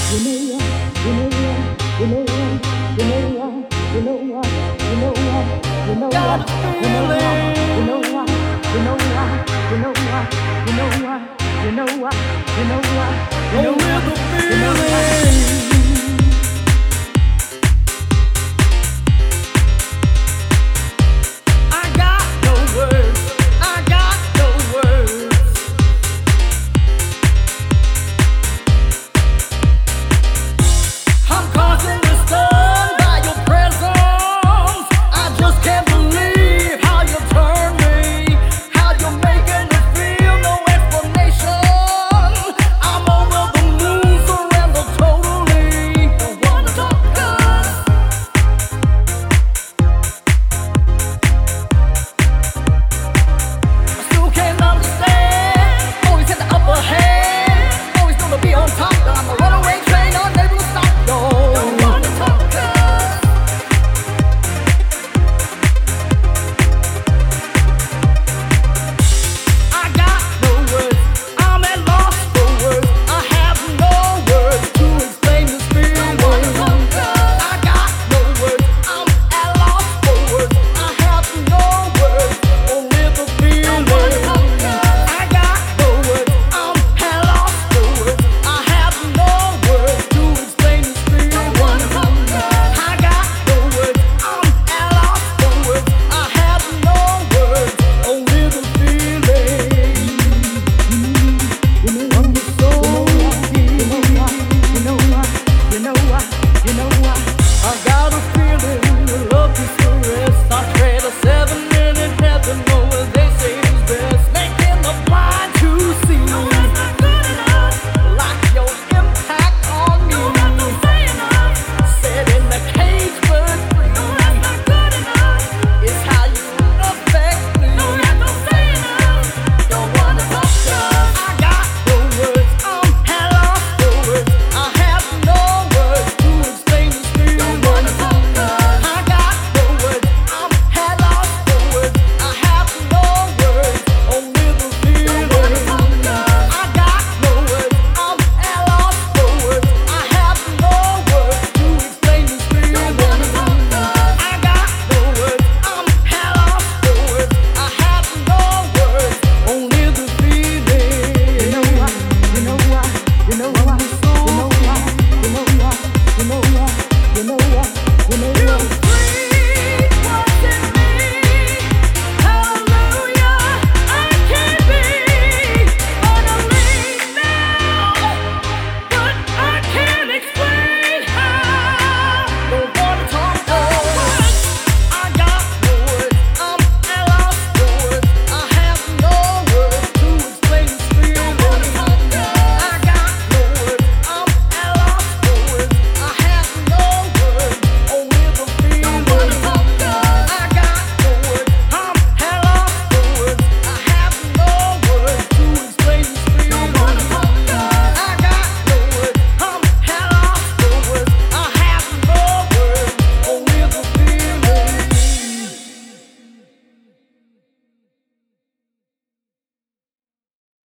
You know what? You know what? You know what? You know what? You know what? You know what? You know Got what? a You know what? You know feeling. what? You know what? You know what? You know what? You know what?